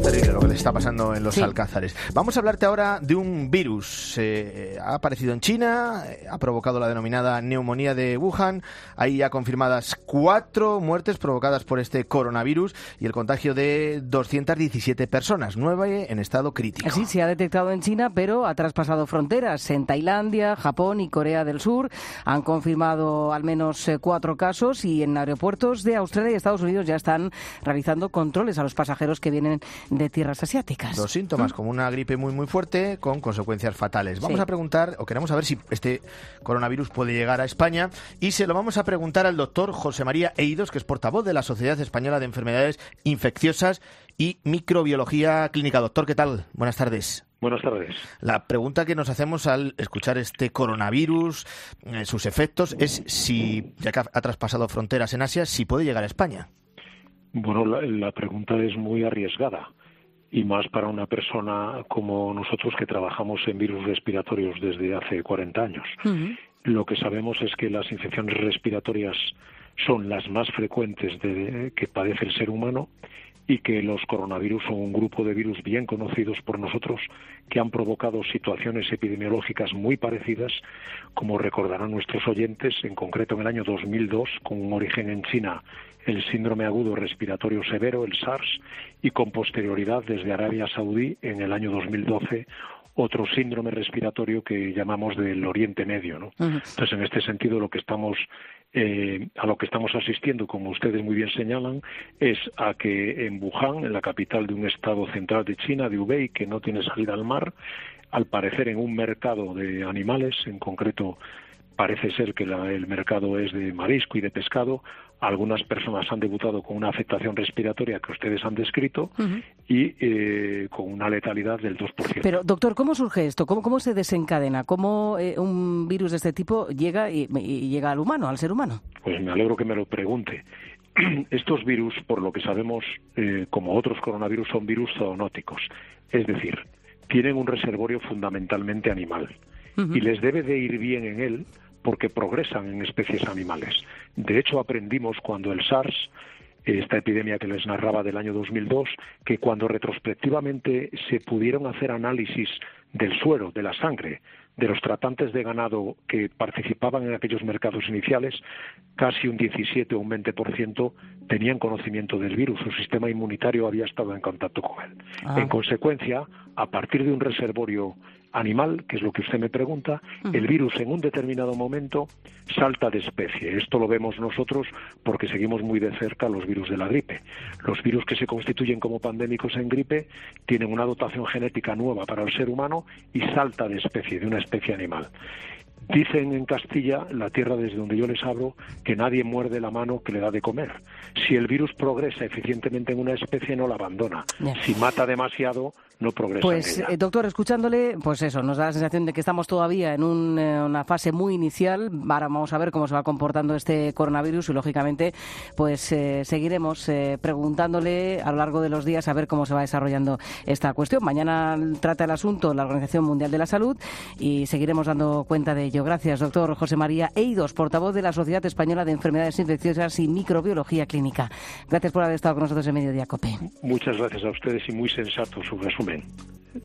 terrible lo que le está pasando en los Sí. Alcázares. Vamos a hablarte ahora de un virus. Ha aparecido en China, ha provocado la denominada neumonía de Wuhan. Hay ya confirmadas 4 muertes provocadas por este coronavirus y el contagio de 217 personas, 9 en estado crítico. Sí, se ha detectado en China, pero ha traspasado fronteras. En Tailandia, Japón y Corea del Sur han confirmado al menos 4 casos y en aeropuertos de Australia y Estados Unidos ya están realizando controles a los pasajeros que vienen de tierras asiáticas. Los síntomas como una gripe muy fuerte con consecuencias fatales. Vamos a preguntar, o queremos saber si este coronavirus puede llegar a España, y se lo vamos a preguntar al doctor José María Eidos, que es portavoz de la Sociedad Española de Enfermedades Infecciosas y Microbiología Clínica. Doctor, ¿qué tal? Buenas tardes. Buenas tardes. La pregunta que nos hacemos al escuchar este coronavirus, sus efectos, es si, ya que ha traspasado fronteras en Asia, si puede llegar a España. Bueno, la pregunta es muy arriesgada, y más para una persona como nosotros que trabajamos en virus respiratorios desde hace 40 años. Lo que sabemos es que las infecciones respiratorias son las más frecuentes que padece el ser humano, y que los coronavirus son un grupo de virus bien conocidos por nosotros que han provocado situaciones epidemiológicas muy parecidas, como recordarán nuestros oyentes, en concreto en el año 2002, con un origen en China, el síndrome agudo respiratorio severo, el SARS, y con posterioridad desde Arabia Saudí en el año 2012, otro síndrome respiratorio que llamamos del Oriente Medio, ¿no? Entonces, en este sentido, a lo que estamos asistiendo, como ustedes muy bien señalan, es a que en Wuhan, en la capital de un estado central de China, de Hubei, que no tiene salida al mar, al parecer en un mercado de animales, en concreto parece ser que el mercado es de marisco y de pescado, algunas personas han debutado con una afectación respiratoria que ustedes han descrito y con una letalidad del 2%. Pero, doctor, ¿cómo surge esto? ¿Cómo se desencadena? ¿Cómo un virus de este tipo llega y llega al humano, al ser humano? Pues me alegro que me lo pregunte. Estos virus, por lo que sabemos, como otros coronavirus, son virus zoonóticos. Es decir, tienen un reservorio fundamentalmente animal. Y les debe de ir bien en él porque progresan en especies animales. De hecho, aprendimos cuando el SARS, esta epidemia que les narraba del año 2002, que cuando retrospectivamente se pudieron hacer análisis del suero, de la sangre, de los tratantes de ganado que participaban en aquellos mercados iniciales, casi un 17 o un 20% tenían conocimiento del virus. Su sistema inmunitario había estado en contacto con él. En consecuencia, a partir de un reservorio animal, que es lo que usted me pregunta, el virus en un determinado momento salta de especie. Esto lo vemos nosotros porque seguimos muy de cerca los virus de la gripe. Los virus que se constituyen como pandémicos en gripe tienen una dotación genética nueva para el ser humano y salta de especie, de una especie animal. Dicen en Castilla, la tierra desde donde yo les hablo, que nadie muerde la mano que le da de comer. Si el virus progresa eficientemente en una especie, no la abandona. Si mata demasiado, no progresa pues, en ella. Doctor, escuchándole, pues eso, nos da la sensación de que estamos todavía en una fase muy inicial. Ahora vamos a ver cómo se va comportando este coronavirus y, lógicamente, pues seguiremos preguntándole a lo largo de los días a ver cómo se va desarrollando esta cuestión. Mañana trata el asunto la Organización Mundial de la Salud y seguiremos dando cuenta de ello. Gracias, doctor José María Eidos, portavoz de la Sociedad Española de Enfermedades Infecciosas y Microbiología Clínica. Gracias por haber estado con nosotros en Mediodía COPE. Muchas gracias a ustedes y muy sensato su resumen.